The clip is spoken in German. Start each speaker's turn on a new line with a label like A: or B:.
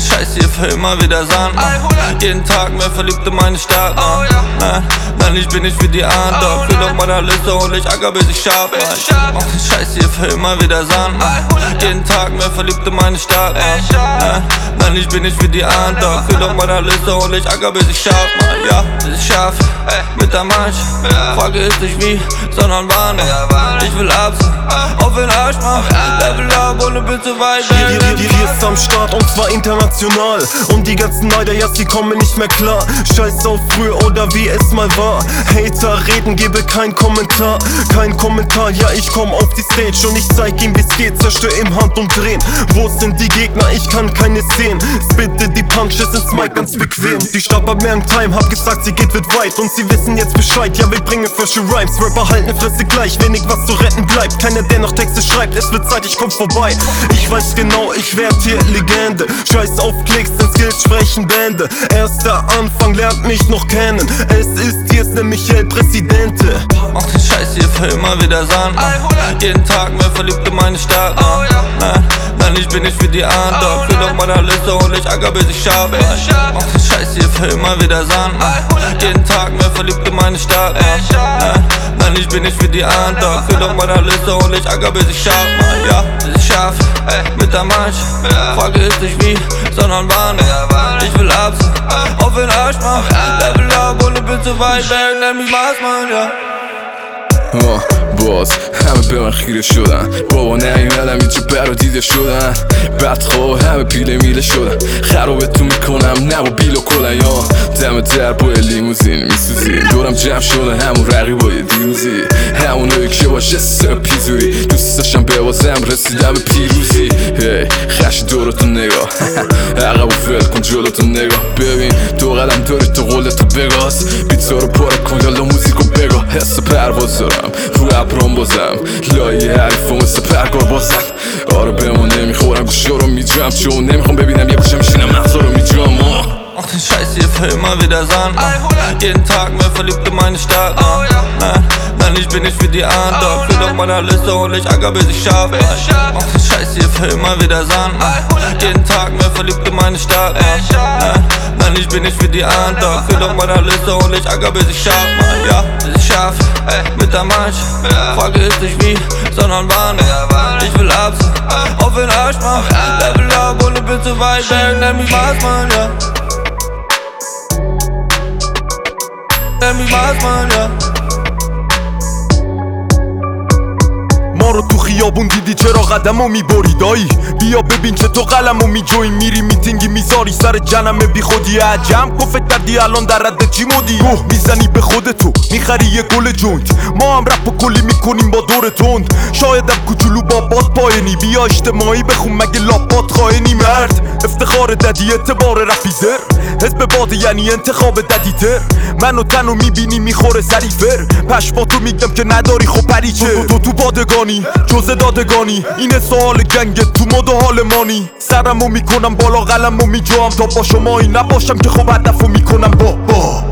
A: den Scheiß hier für immer wieder Sand, Mann. Jeden Tag mehr verliebt in meine Stadt, Mann. Nein, ich bin nicht wie die anderen. Fühl auf meiner Liste und ich acker bis ich scharf, Mann. Mach den Scheiß hier für immer wieder Sand, Mann. Jeden Tag mehr verliebt in meine Stadt, Mann. Nein, ich bin nicht wie die anderen. Fühl auf meiner Liste und ich acker bis ich scharf, Mann. Ja, bis ich scharf, mit der Mansch. Frage ist nicht wie, sondern wann. Ich will absehen, auf den Arsch, Mann. Level up und du bist zu weit weg.
B: Hier ist am Start und zwar international. Und die ganzen Neider, ja, sie kommen nicht mehr klar. Scheiß auf früher oder wie es mal war. Hater reden, gebe kein Kommentar. Kein Kommentar, ja, ich komm auf die Stage und ich zeig ihm, wie's geht. Zerstör im Handumdrehen. Wo sind die Gegner? Ich kann keine sehen. Spitte die Punches ins Mic ganz bequem. Die Stadt hat mehr im Time, hab gesagt, sie geht wird weit. Und sie wissen jetzt Bescheid, ja, wir bringen frische Rhymes. Rapper halten Fresse gleich, wenig was zu retten bleibt. Keiner, der noch Texte schreibt, es wird Zeit, ich komm vorbei. Ich weiß genau, ich werd hier Legende. Scheiß auf Klicks, denn Skills sprechen Bände. Erster Anfang lernt mich noch kennen. Es ist hier nämlich El Presidente.
A: Mach den Scheiß hier für immer wieder Sand, Mann. Jeden Tag mehr verliebt in meine Stadt, Mann. Nein, ich bin nicht wie die anderen. Fühl auf meiner Liste und ich acker bis ich scharf, Mann. Mach den Scheiß hier für immer wieder Sand, Mann. Jeden Tag mehr verliebt in meine Stadt, Mann. Nein, ich bin nicht wie die anderen. Fühl auf meiner Liste und ich acker bis ich scharf, Mann. Ja, bis ich scharf, mit der Mansch. Frage ist nicht wie, sondern wann. Ich will absehen, auf den Arsch, Mann. Level up und du bist zu weit weg. Nenn mich Marsmann, ja.
C: باز همه به من خیره شدن بابا نیومدم اینجا برا دیده شدن بدخواه همه پیله میله شدن خرابتون میکنم نه با بیل و کلن یا دم در با لیموزین میسوزی دورم جمع شده همون رقیبای دیروزی همونایی که باشه سر پیزوری دوست داشتم ببازم رسیدم به پیروزی خش دورتو نگاه عقب و فل کن جلوتو نگاه ببین دو قدم داری تو قولتو بگاز بیتا رو پاره کن یالا موزیکو بگاه حس پرواز دارم رو ابرام بازم لایه حریفو مثل پرگار بازم آره به ما نمیخورم گوشا رو میجم چون نمیخوام ببینم یه گوشه میشینم مغزا رو میجم
A: Mach den Scheiß hier für immer wieder Sand, Mann. Jeden Tag mehr verliebt in meine Stadt, Mann. Nein, ich bin nicht wie die anderen. Fühl auf meiner Liste und ich acker bis ich scharf, Mann. Mach den Scheiß hier für immer wieder Sand, Mann. Jeden Tag mehr verliebt in meine Stadt, Mann. Nein, ich bin nicht wie die anderen. Fühl auf meiner Liste und ich acker bis ich scharf, Mann. Ja, bis ich scharf, mit der Mansch. Frage ist nicht wie, sondern wann. Ich will absehen, auf den Arsch, Mann. Level up und du bist zu weit weg. Nenn mich Marsmann, ja. Nenn mich Marsmann, ja.
B: ما رو تو خیابون دیدی چرا قدمو میبری دایی بیا ببین چه تو قلمو میجوی میری میتینگی میذاری سر جنمه بی خودی عجم تو فکر کردی الان در رد چی مودی گوه میزنی به خودتو میخری یه گل جوینت ما هم رپ و کلی میکنیم با دور تند شایدم کوچولو با باد پایینی بیا اجتماعی بخون مگه لاپات خائنی مرد افتخار ددی اعتبار رپیزر حزب باده یعنی انتخاب ددیتر منو تنو میبینی میخوره سریفر پشماتو میگم که نداری خب پریچه تو بادگانی جزء دادگانی اینه سوال گنگه تو مد و حال مانی سرمو میکنم بالا قلمو میجوام تا با شمایی نباشم که خب هدفو میکنم با